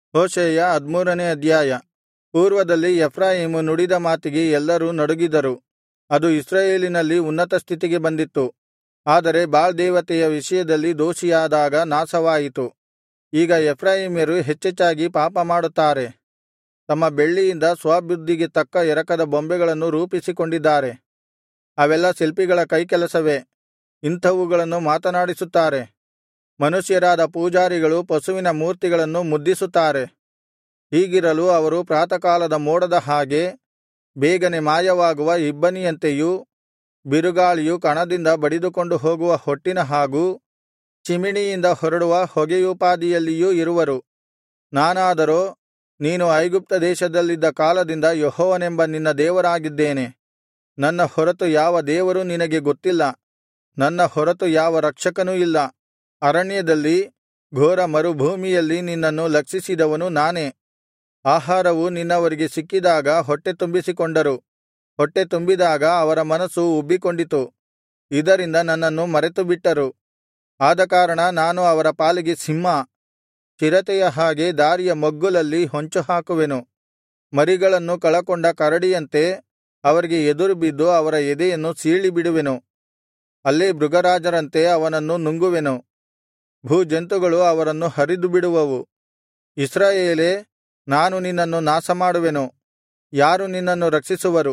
Hoshea 13ನೇ ಅಧ್ಯಾಯ. ಪೂರ್ವದಲ್ಲಿ Ephraim ನುಡಿದ ಮಾತಿಗೆ ಎಲ್ಲರೂ ನಡುಗಿದರು. ಅದು ಇಸ್ರಾಯೇಲಿನಲ್ಲಿ ಉನ್ನತ ಸ್ಥಿತಿಗೆ ಬಂದಿತ್ತು. ಆದರೆ ಬಾಳ್ ದೇವತೆಯ ವಿಷಯದಲ್ಲಿ ದೋಷಿಯಾದಾಗ ನಾಶವಾಯಿತು. ಈಗ ಎಫ್ರಾಯೀಮ್ಯರು ಹೆಚ್ಚೆಚ್ಚಾಗಿ ಪಾಪಮಾಡುತ್ತಾರೆ. ತಮ್ಮ ಬೆಳ್ಳಿಯಿಂದ ಸ್ವಬುದ್ಧಿಗೆ ತಕ್ಕ ಎರಕದ ಬೊಂಬೆಗಳನ್ನು ರೂಪಿಸಿಕೊಂಡಿದ್ದಾರೆ. ಅವೆಲ್ಲಾ ಶಿಲ್ಪಿಗಳ ಕೈಕೆಲಸವೇ. ಇಂಥವುಗಳನ್ನು ಮಾತನಾಡಿಸುತ್ತಾರೆ. ಮನುಷ್ಯರಾದ ಪೂಜಾರಿಗಳು ಪಶುವಿನ ಮೂರ್ತಿಗಳನ್ನು ಮುದ್ದಿಸುತ್ತಾರೆ. ಹೀಗಿರಲು ಅವರು ಪ್ರಾತಃಕಾಲದ ಮೋಡದ ಹಾಗೆ ಬೇಗನೆ ಮಾಯವಾಗುವ ಇಬ್ಬನಿಯಂತೆಯೂ, ಬಿರುಗಾಳಿಯು ಕಣದಿಂದ ಬಡಿದುಕೊಂಡು ಹೋಗುವ ಹೊಟ್ಟಿನ ಹಾಗೂ ಚಿಮಿಣಿಯಿಂದ ಹೊರಡುವ ಹೊಗೆಯೋಪಾದಿಯಲ್ಲಿಯೂ ಇರುವರು. ನಾನಾದರೋ ನೀನು ಐಗುಪ್ತ ದೇಶದಲ್ಲಿದ್ದ ಕಾಲದಿಂದ ಯೆಹೋವನೆಂಬ ನಿನ್ನ ದೇವರಾಗಿದ್ದೇನೆ. ನನ್ನ ಹೊರತು ಯಾವ ದೇವರೂ ನಿನಗೆ ಗೊತ್ತಿಲ್ಲ. ನನ್ನ ಹೊರತು ಯಾವ ರಕ್ಷಕನೂ ಇಲ್ಲ. ಅರಣ್ಯದಲ್ಲಿ ಘೋರ ಮರುಭೂಮಿಯಲ್ಲಿ ನಿನ್ನನ್ನು ಲಕ್ಷಿಸಿದವನು ನಾನೇ. ಆಹಾರವು ನಿನ್ನವರಿಗೆ ಸಿಕ್ಕಿದಾಗ ಹೊಟ್ಟೆ ತುಂಬಿಸಿಕೊಂಡರು. ಹೊಟ್ಟೆ ತುಂಬಿದಾಗ ಅವರ ಮನಸ್ಸು ಉಬ್ಬಿಕೊಂಡಿತು. ಇದರಿಂದ ನನ್ನನ್ನು ಮರೆತುಬಿಟ್ಟರು. ಆದಕಾರಣ ನಾನು ಅವರ ಪಾಲಿಗೆ ಸಿಂಹ, ಚಿರತೆಯ ಹಾಗೆ ದಾರಿಯ ಮಗ್ಗುಲಲ್ಲಿ ಹೊಂಚುಹಾಕುವೆನು. ಮರಿಗಳನ್ನು ಕಳಕೊಂಡ ಕರಡಿಯಂತೆ ಅವರಿಗೆ ಎದುರುಬಿದ್ದು ಅವರ ಎದೆಯನ್ನು ಸೀಳಿಬಿಡುವೆನು. ಅಲ್ಲೇ ಮೃಗರಾಜರಂತೆ ಅವನನ್ನು ನುಂಗುವೆನು. ಭೂಜಂತುಗಳು ಅವರನ್ನು ಹರಿದುಬಿಡುವವು. ಇಸ್ರಾಯೇಲೇ, ನಾನು ನಿನ್ನನ್ನು ನಾಶಮಾಡುವೆನು. ಯಾರು ನಿನ್ನನ್ನು ರಕ್ಷಿಸುವರು?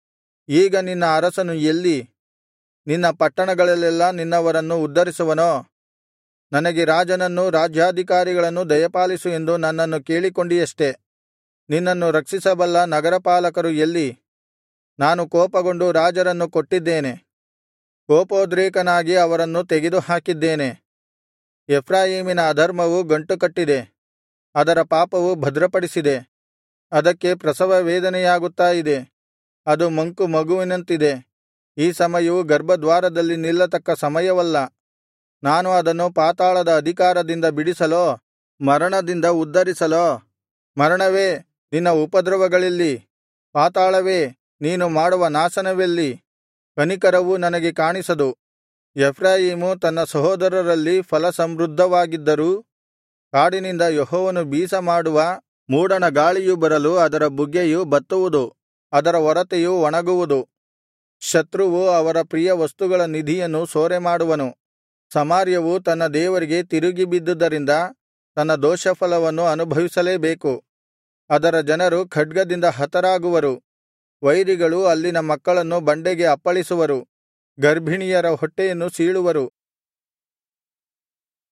ಈಗ ನಿನ್ನ ಅರಸನು ಎಲ್ಲಿ? ನಿನ್ನ ಪಟ್ಟಣಗಳಲ್ಲೆಲ್ಲಾ ನಿನ್ನವರನ್ನು ಉದ್ಧರಿಸುವನೋ? ನನಗೆ ರಾಜನನ್ನೂ ರಾಜ್ಯಾಧಿಕಾರಿಗಳನ್ನೂ ದಯಪಾಲಿಸು ಎಂದು ನನ್ನನ್ನು ಕೇಳಿಕೊಂಡಿಯಷ್ಟೆ. ನಿನ್ನನ್ನು ರಕ್ಷಿಸಬಲ್ಲ ನಗರಪಾಲಕರು ಎಲ್ಲಿ? ನಾನು ಕೋಪಗೊಂಡು ರಾಜರನ್ನು ಕೊಟ್ಟಿದ್ದೇನೆ. ಕೋಪೋದ್ರೇಕನಾಗಿ ಅವರನ್ನು ತೆಗೆದುಹಾಕಿದ್ದೇನೆ. ಎಫ್ರಾಯೀಮಿನ ಅಧರ್ಮವು ಗಂಟುಕಟ್ಟಿದೆ. ಅದರ ಪಾಪವು ಭದ್ರಪಡಿಸಿದೆ. ಅದಕ್ಕೆ ಪ್ರಸವ ವೇದನೆಯಾಗುತ್ತಾ ಇದೆ. ಅದು ಮಂಕು ಮಗುವಿನಂತಿದೆ. ಈ ಸಮಯವು ಗರ್ಭದ್ವಾರದಲ್ಲಿ ನಿಲ್ಲತಕ್ಕ ಸಮಯವಲ್ಲ. ನಾನು ಅದನ್ನು ಪಾತಾಳದ ಅಧಿಕಾರದಿಂದ ಬಿಡಿಸಲೋ, ಮರಣದಿಂದ ಉದ್ಧರಿಸಲೋ? ಮರಣವೇ, ನಿನ್ನ ಉಪದ್ರವಗಳೆಲ್ಲಿ? ಪಾತಾಳವೇ, ನೀನು ಮಾಡುವ ನಾಶನವೆಲ್ಲಿ? ಕನಿಕರವು ನನಗೆ ಕಾಣಿಸದು. ಎಫ್ರಾಯೀಮು ತನ್ನ ಸಹೋದರರಲ್ಲಿ ಫಲಸಮೃದ್ಧವಾಗಿದ್ದರೂ, ಕಾಡಿನಿಂದ ಯೆಹೋವನು ಬೀಸಮಾಡುವ ಮೂಡಣ ಗಾಳಿಯು ಬರಲು ಅದರ ಬುಗ್ಗೆಯು ಬತ್ತುವುದು, ಅದರ ಒರತೆಯು ಒಣಗುವುದು. ಶತ್ರುವು ಅವರ ಪ್ರಿಯ ವಸ್ತುಗಳ ನಿಧಿಯನ್ನು ಸೂರೆಮಾಡುವನು. ಸಮಾರ್ಯವು ತನ್ನ ದೇವರಿಗೆ ತಿರುಗಿ ಬಿದ್ದುದರಿಂದ ತನ್ನ ದೋಷಫಲವನ್ನು ಅನುಭವಿಸಲೇಬೇಕು. ಅದರ ಜನರು ಖಡ್ಗದಿಂದ ಹತರಾಗುವರು. ವೈರಿಗಳು ಅಲ್ಲಿನ ಮಕ್ಕಳನ್ನು ಬಂಡೆಗೆ ಅಪ್ಪಳಿಸುವರು. ಗರ್ಭಿಣಿಯರ ಹೊಟ್ಟೆಯನ್ನು ಸೀಳುವರು.